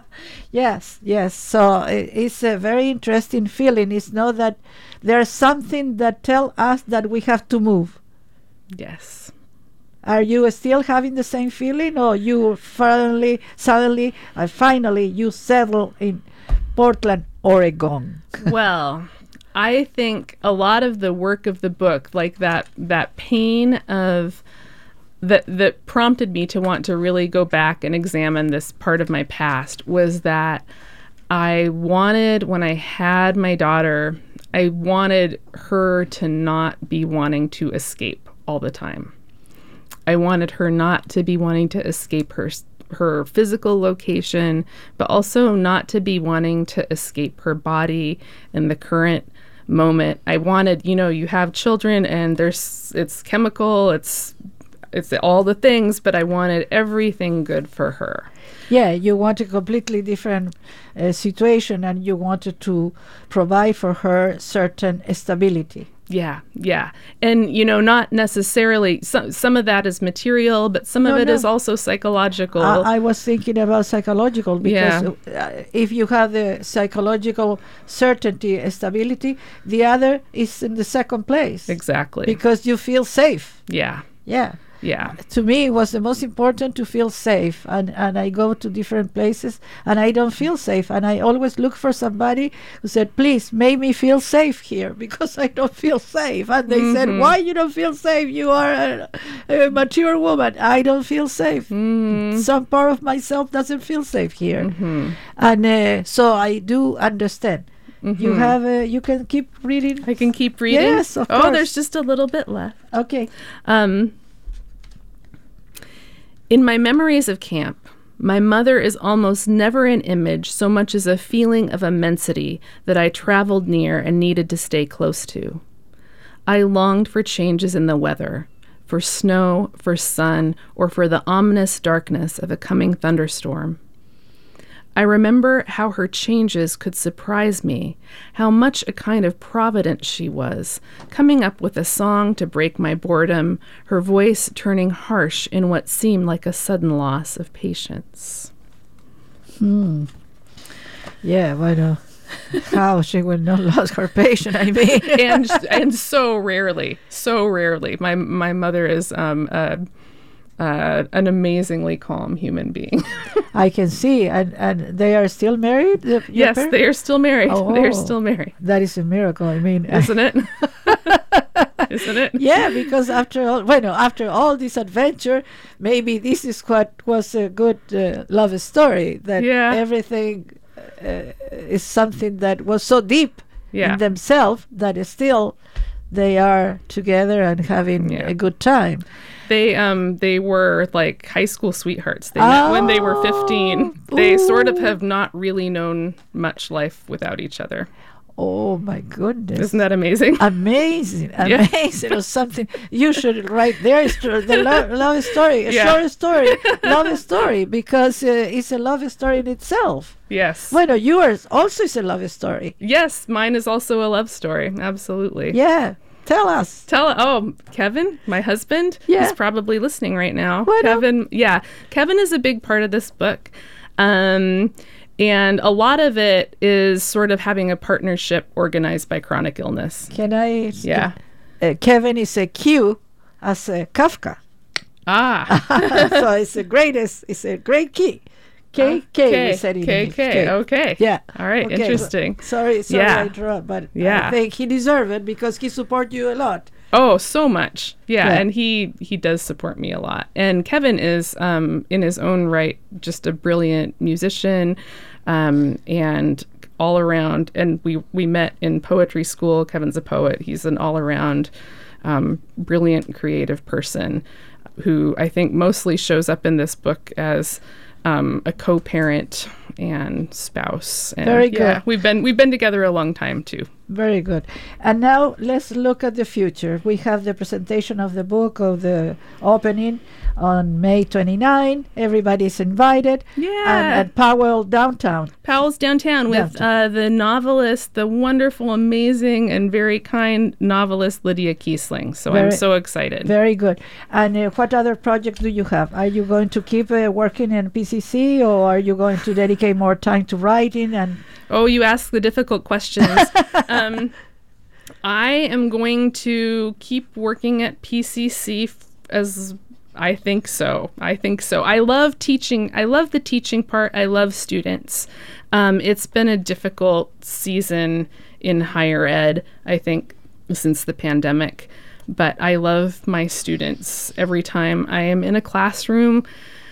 Yes, yes. So i- it's a very interesting feeling. It's not that there's something that tell us that we have to move. Yes. Are you still having the same feeling, or you finally, suddenly, uh, finally, you settle in Portland, Oregon? Well, I think a lot of the work of the book, like that that pain of that that prompted me to want to really go back and examine this part of my past, was that I wanted, when I had my daughter, I wanted her to not be wanting to escape all the time. I wanted her not to be wanting to escape her her physical location, but also not to be wanting to escape her body in the current moment. I wanted, you know, you have children and there's it's chemical, it's it's all the things, but I wanted everything good for her. Yeah, you want a completely different uh, situation, and you wanted to provide for her certain stability. Yeah, yeah. And, you know, not necessarily, some, some of that is material, but some No, of it no. is also psychological. I, I was thinking about psychological because Yeah. uh, if you have the psychological certainty, stability, the other is in the second place. Exactly. Because you feel safe. Yeah. Yeah. Yeah. To me, it was the most important to feel safe. And, and I go to different places and I don't feel safe. And I always look for somebody who said, please, make me feel safe here because I don't feel safe. And they said, Mhm. why you don't feel safe? You are a, a mature woman. I don't feel safe. Mm. Some part of myself doesn't feel safe here. Mhm. And uh, so I do understand. You Mhm. have, uh, you can keep reading. I can keep reading? Yes, of oh, course. there's just a little bit left. Okay. Um, in my memories of camp, my mother is almost never an image so much as a feeling of immensity that I traveled near and needed to stay close to. I longed for changes in the weather, for snow, for sun, or for the ominous darkness of a coming thunderstorm. I remember how her changes could surprise me, how much a kind of providence she was, coming up with a song to break my boredom, her voice turning harsh in what seemed like a sudden loss of patience. Hmm. Yeah, well, uh, how she will not lose her patience, I mean. and and so rarely, so rarely. My my mother is um uh, uh, an amazingly calm human being. I can see, and, and they are still married? the- your Yes, parents? they are still married. Oh, They're still married. That is a miracle, I mean. Isn't it? Isn't it? Yeah, because after all, well, no, after all this adventure, maybe this is what was a good uh, love story, that Yeah. everything uh, is something that was so deep Yeah. in themselves that is still they are together and having Yeah. a good time. They um they were like high school sweethearts. They met when they were fifteen. They sort of have not really known much life without each other. Oh my goodness. Isn't that amazing? Amazing, Yeah. amazing, or something. You should write their story, the lo- love story, a Yeah. short story, love story, because uh, it's a love story in itself. Yes. Well, yours also is a love story. Yes, mine is also a love story. Absolutely. Yeah. Tell us. Tell oh Kevin, my husband, Yeah. is probably listening right now. Why not? Kevin, yeah, Kevin is a big part of this book. Um, and a lot of it is sort of having a partnership organized by chronic illness. Can I? Yeah. Uh, Kevin is a Q as a Kafka. Ah. So it's the greatest, it's a great key. K, K, K, we said in K, English. K, okay. Yeah. All right, Okay, interesting. so- sorry, sorry Yeah. I interrupt, but Yeah. I think he deserves it because he supports you a lot. Oh, so much. Yeah, Yeah. and he he does support me a lot. And Kevin is um in his own right just a brilliant musician um and all around, and we we met in poetry school. Kevin's a poet. He's an all-around um brilliant creative person who I think mostly shows up in this book as um, a co-parent and spouse. And Very yeah, good. We've been we've been together a long time too. Very good. And now let's look at the future. We have the presentation of the book, of the opening on May twenty-ninth. Everybody's invited. Yeah. And at Powell downtown. Powell's downtown with uh, the novelist, the wonderful, amazing, and very kind novelist Lydia Kiesling. So I'm Very- so excited. Very good. And uh, what other projects do you have? Are you going to keep uh, working in P C C, or are you going to dedicate more time to writing? And Oh, you ask the difficult questions. um, I am going to keep working at P C C f- as I think so. I think so. I love teaching. I love the teaching part. I love students. Um, it's been a difficult season in higher ed, I think, since the pandemic. But I love my students. Every time I am in a classroom,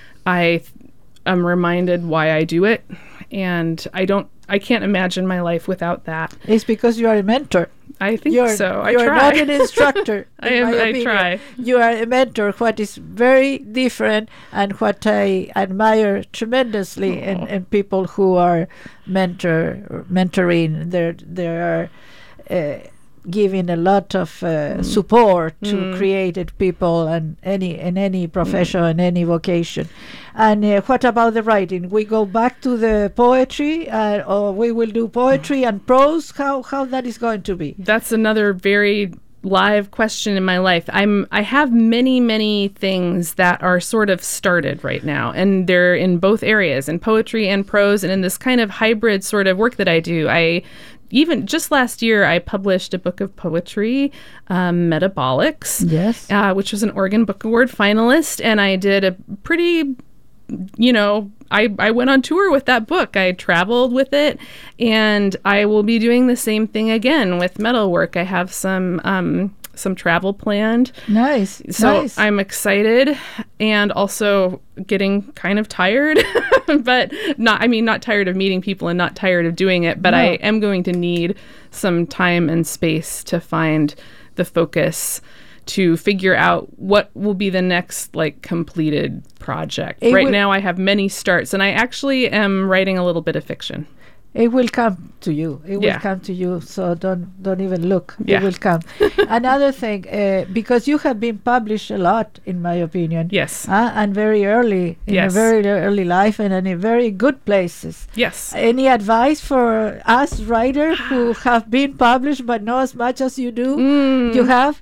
I am reminded why I do it. And I don't I can't imagine my life without that. it's because you are a mentor. I think You're, so. I you're try. not an instructor. I in am. my I opinion. try. You are a mentor, what is very different, and what I admire tremendously in, in people who are mentor mentoring. They're they are uh, giving a lot of uh, support to Mm. creative people and any in any profession and any vocation. And uh, what about the writing? We go back to the poetry, uh, or we will do poetry and prose. How how that is going to be? That's another very live question in my life. I'm I have many many things that are sort of started right now, and they're in both areas, in poetry and prose, and in this kind of hybrid sort of work that I do. I even just last year I published a book of poetry, um, Metabolics, Yes. uh, which was an Oregon Book Award finalist, and I did a pretty, you know, I, I went on tour with that book. I traveled with it, and I will be doing the same thing again with Metalwork. I have some um, some travel planned. Nice. So nice. I'm excited and also getting kind of tired, but not, I mean, not tired of meeting people and not tired of doing it, but No. I am going to need some time and space to find the focus to figure out what will be the next like completed project. It right will- now I have many starts, and I actually am writing a little bit of fiction. It will come to you. It will Yeah. come to you. So don't don't even look. Yeah. It will come. Another thing, uh, because you have been published a lot, in my opinion. Yes. Uh, and very early in Yes. a very early life and in very good places. Yes. Any advice for us writers who have been published but not as much as you do? Mm. You have.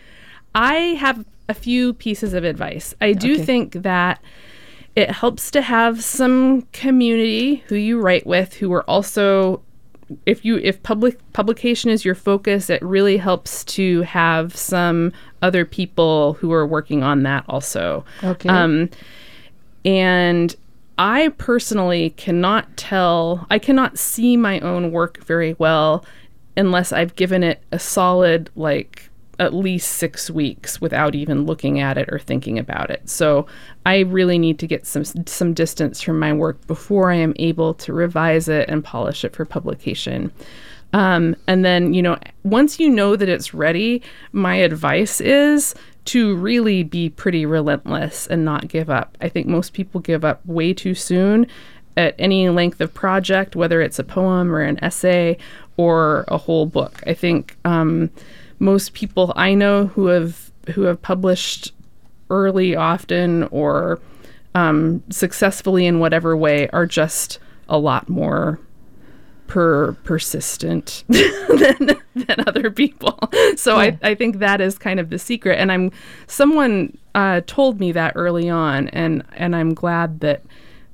I have a few pieces of advice. I do Okay. think that it helps to have some community who you write with who are also, if you if public publication is your focus, it really helps to have some other people who are working on that also. Okay. Um, and I personally cannot tell, I cannot see my own work very well unless I've given it a solid, like, at least six weeks without even looking at it or thinking about it. So I really need to get some some distance from my work before I am able to revise it and polish it for publication. Um, and then, you know, once you know that it's ready, my advice is to really be pretty relentless and not give up. I think most people give up way too soon at any length of project, whether it's a poem or an essay or a whole book. I think um, most people I know who have who have published early, often, or um, successfully in whatever way are just a lot more per persistent than, than other people. So Yeah. I, I think that is kind of the secret. And I'm someone uh, told me that early on, and and I'm glad that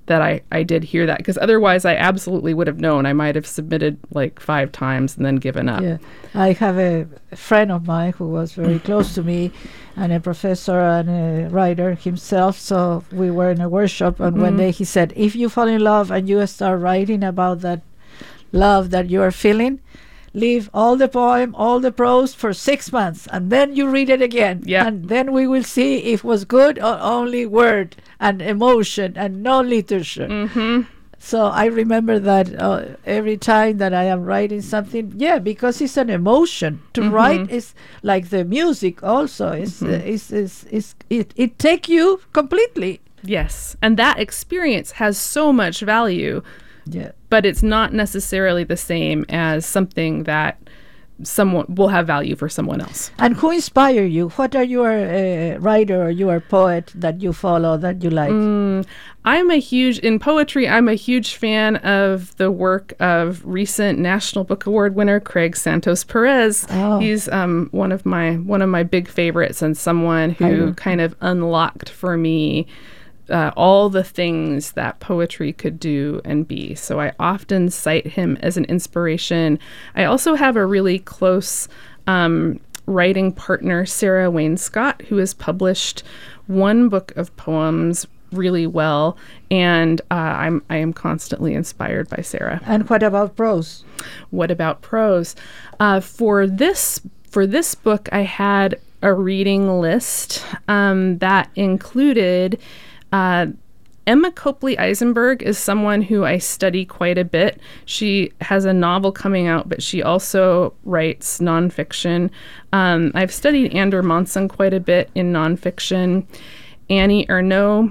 that I, I did hear that, because otherwise I absolutely would have known. I might have submitted like five times and then given up. Yeah, I have a friend of mine who was very close to me, and a professor and a writer himself. So we were in a workshop, and Mhm. one day he said, if you fall in love and you start writing about that love that you are feeling, leave all the poem, all the prose for six months, and then you read it again. Yeah. And then we will see if it was good or only word and emotion and no literature. Mm-hmm. So I remember that uh, every time that I am writing something, yeah, because it's an emotion. To Mhm. write is like the music also. It's, uh, it's, it's, it's, it, it take you completely. Yes. And that experience has so much value. Yeah. But it's not necessarily the same as something that someone will have value for someone else. And who inspire you? What are your uh, writer or your poet that you follow, that you like? Mm, I'm a huge, in poetry, I'm a huge fan of the work of recent National Book Award winner Craig Santos Perez. Oh. He's um, one of my one of my big favorites, and someone who kind of unlocked for me Uh, all the things that poetry could do and be. So I often cite him as an inspiration. I also have a really close um, writing partner, Sarah Wainscott, who has published one book of poems really well, and uh, I'm I am constantly inspired by Sarah. And what about prose? What about prose? Uh, for this for this book, I had a reading list um, that included. Uh, Emma Copley Eisenberg is someone who I study quite a bit. She has a novel coming out, but she also writes nonfiction. Um, I've studied Ander Monson quite a bit in nonfiction. Annie Ernaux,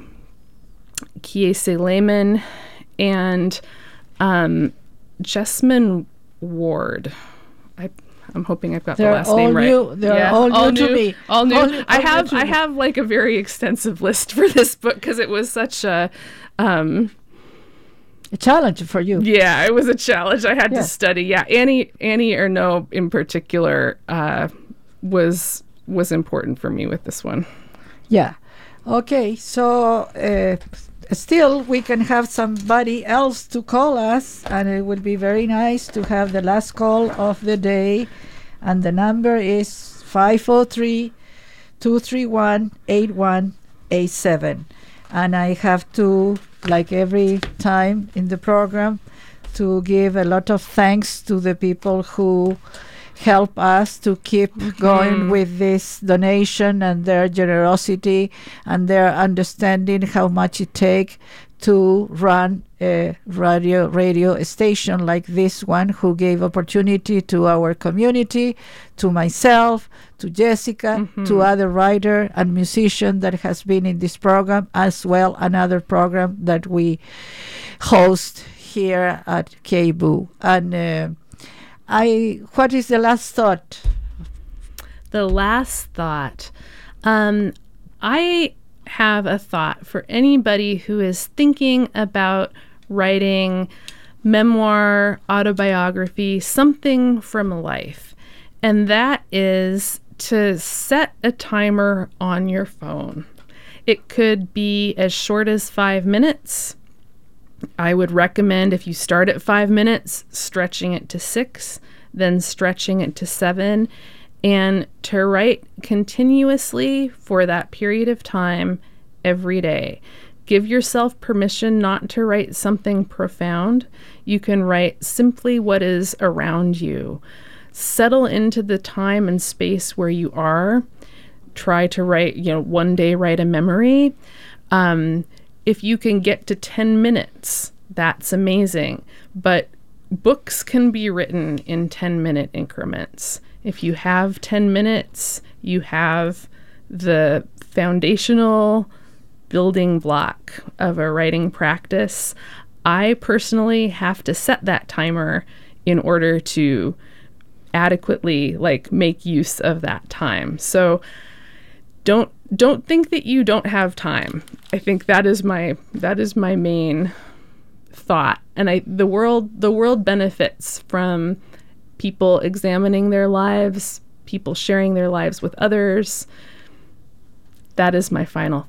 Kiese Lehman, and um, Jessamine Ward. I I'm hoping I've got They're the last all name right. new. They're all new to me. All new. All new- I all new have to I me. have like a very extensive list for this book because it was such a um a challenge for you. Yeah, it was a challenge. I had Yeah. to study. Yeah, Annie Annie Ernaux in particular uh, was was important for me with this one. Yeah. Okay. So uh, still, we can have somebody else to call us, and it would be very nice to have the last call of the day. And the number is five oh three, two three one, eight one eight seven. And I have to, like every time in the program, to give a lot of thanks to the people who help us to keep going with this donation, and their generosity and their understanding how much it takes to run a radio radio station like this one, who gave opportunity to our community, to myself, to Jessica, Mhm. to other writer and musician that has been in this program, as well another program that we host here at K B O O. And uh, I, what is the last thought? The last thought. Um, I have a thought for anybody who is thinking about writing memoir, autobiography, something from life. And that is to set a timer on your phone. It could be as short as five minutes. I would recommend, if you start at five minutes, stretching it to six, then stretching it to seven, and to write continuously for that period of time every day. Give yourself permission not to write something profound. You can write simply what is around you. Settle into the time and space where you are. Try to write, you know, one day write a memory. Um, if you can get to ten minutes, that's amazing. But books can be written in ten minute increments. If you have ten minutes, you have the foundational building block of a writing practice. I personally have to set that timer in order to adequately like make use of that time. So don't don't think that you don't have time. I think that is my that is my main thought. And I the world the world benefits from people examining their lives, people sharing their lives with others. That is my final thought.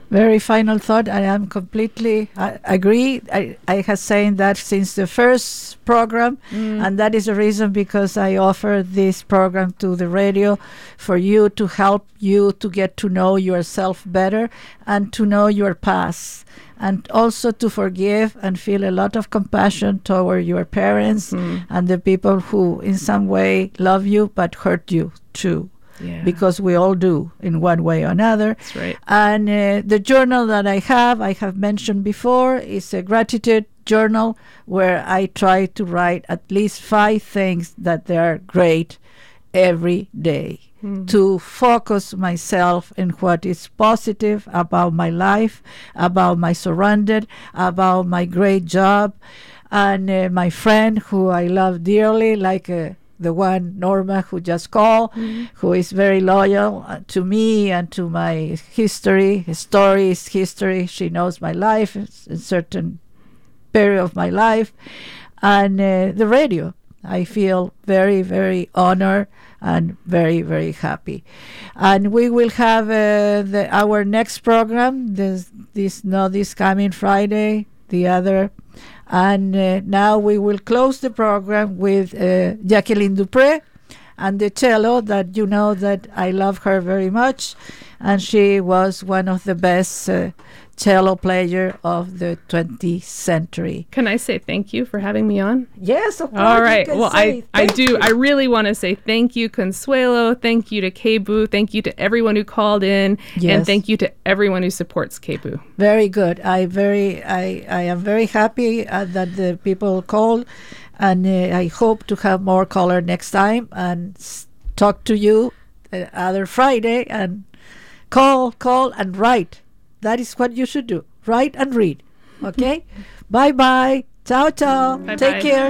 Very final thought. I am completely I agree. I, I have saying that since the first program, Mm. and that is the reason because I offer this program to the radio for you to help you to get to know yourself better and to know your past, and also to forgive and feel a lot of compassion toward your parents Mhm. and the people who in some way love you but hurt you too. Yeah. Because we all do in one way or another. That's right. And uh, the journal that I have, I have mentioned before, is a gratitude journal where I try to write at least five things that they are great every day. Mhm. To focus myself in what is positive about my life, about my surrounded, about my great job, and uh, my friend who I love dearly, like uh, the one Norma who just called, Mhm. who is very loyal uh, to me and to my history. His story is history. She knows my life, it's a certain period of my life. And uh, the radio. I feel very, very honored and very, very happy. And we will have uh, the, our next program, this, this not this coming Friday, the other. And uh, now we will close the program with uh, Jacqueline Dupré and the cello, that you know that I love her very much. And she was one of the best uh, cello player of the twentieth century. Can I say thank you for having me on? Yes, of course. All you right. can Well, say I, I thank do. you. I really want to say thank you, Consuelo. Thank you to K B U. Thank you to everyone who called in. Yes. And thank you to everyone who supports K B U. Very good. I very, I, I am very happy uh, that the people called, and uh, I hope to have more caller next time and s- talk to you uh, other Friday and call, call and write. That is what you should do. Write and read. Okay. Bye bye. Ciao ciao. Bye-bye. Take care.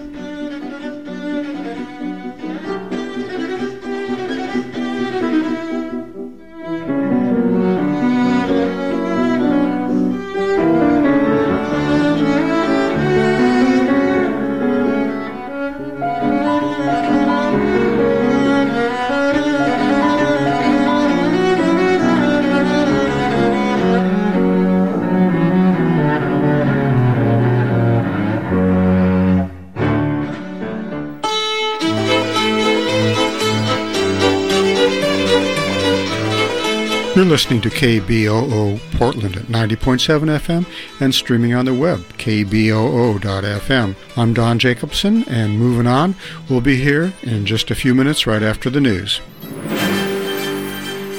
You're listening to K B O O Portland at ninety point seven F M and streaming on the web, K B O O dot F M. I'm Don Jacobson, and moving on, we'll be here in just a few minutes right after the news.